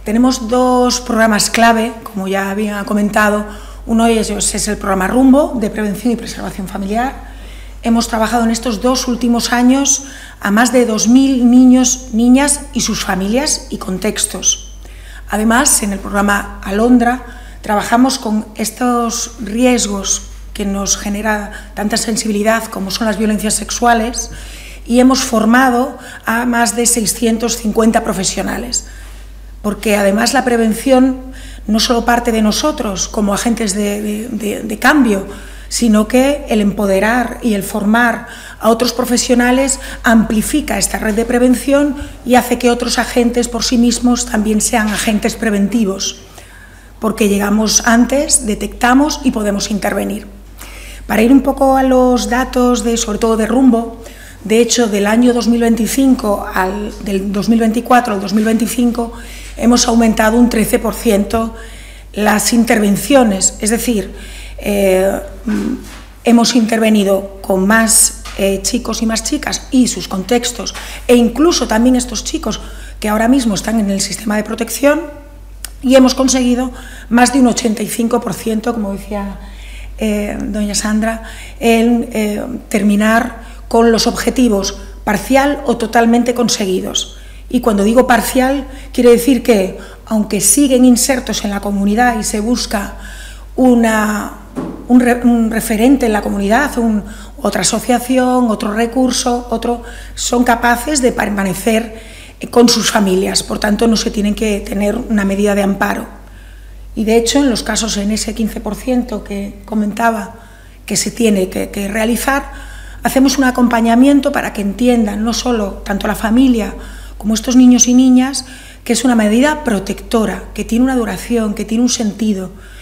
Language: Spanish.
Tenemos dos programas clave, como ya había comentado. Uno de ellos es el programa Rumbo, de prevención y preservación familiar. Hemos trabajado en estos 2 últimos años a más de 2.000 niños, niñas y sus familias y contextos. Además, en el programa Alondra trabajamos con estos riesgos que nos genera tanta sensibilidad como son las violencias sexuales, y hemos formado a más de 650 profesionales, porque además la prevención no solo parte de nosotros como agentes de cambio, sino que el empoderar y el formar a otros profesionales amplifica esta red de prevención y hace que otros agentes por sí mismos también sean agentes preventivos, porque llegamos antes, detectamos y podemos intervenir. Para ir un poco a los datos, sobre todo de Rumbo, de hecho, del año 2025 del 2024 al 2025 hemos aumentado un 13% las intervenciones, es decir, hemos intervenido con más chicos y más chicas y sus contextos, e incluso también estos chicos que ahora mismo están en el sistema de protección, y hemos conseguido más de un 85%, como decía doña Sandra, en terminar con los objetivos parcial o totalmente conseguidos. Y cuando digo parcial, quiere decir que, aunque siguen insertos en la comunidad y se busca un referente en la comunidad, otra asociación, otro recurso, son capaces de permanecer con sus familias, por tanto no se tienen que tener una medida de amparo. Y de hecho, en los casos, en ese 15% que comentaba que se tiene que realizar, hacemos un acompañamiento para que entiendan, no solo tanto la familia como estos niños y niñas, que es una medida protectora, que tiene una duración, que tiene un sentido,